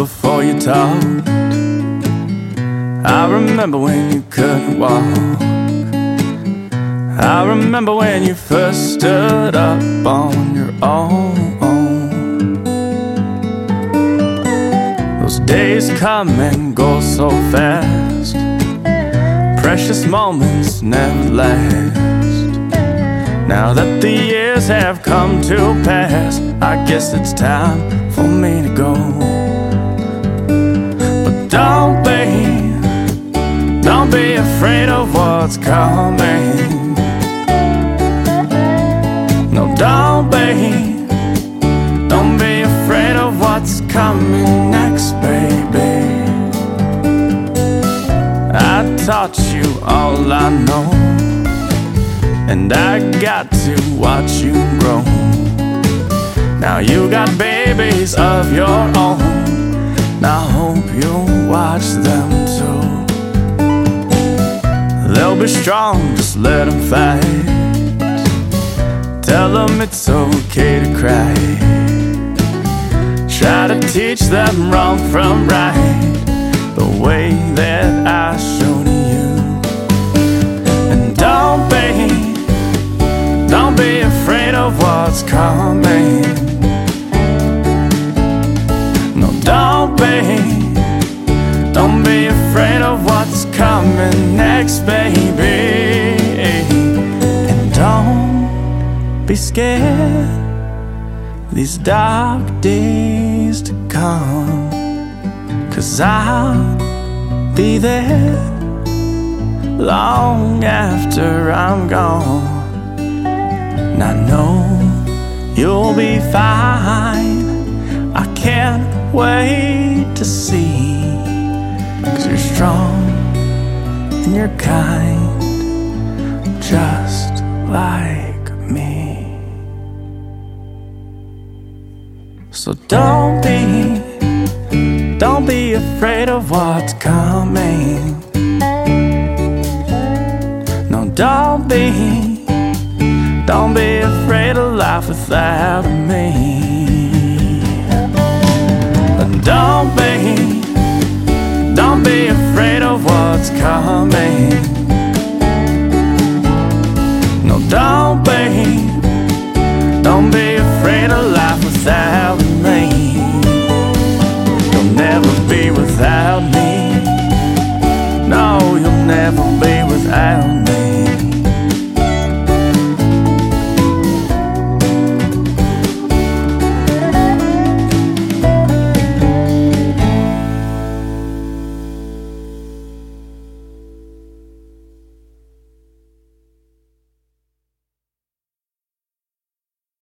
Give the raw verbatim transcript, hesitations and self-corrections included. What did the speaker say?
before you talked. I remember when you couldn't walk. I remember when you first stood up on your own. Those days come and go so fast. Precious moments never last. Now that the years have come to pass, I guess it's time for me to go. But don't be, don't be afraid of what's coming. No, don't be, don't be afraid of what's coming next, baby. I taught you all I know, and I got to watch you grow. Now you got babies of your own, now I hope you'll watch them too. They'll be strong, just let them fight. Tell them it's okay to cry. Try to teach them wrong from right, the way that I showed you. And don't be, don't be afraid of what's coming. No, don't be, don't be afraid of what's coming next, baby. And don't be scared these dark days to come, 'cause I'll be there long after I'm gone. And I know you'll be fine. I can't wait to see, 'cause you're strong and you're kind, just like me. So don't be, don't be afraid of what's coming. No, don't be, don't be afraid of life without me. And don't be, don't be afraid of what's coming. No, don't be, don't be afraid of life without me. You'll never be without me. No, you'll never be without me.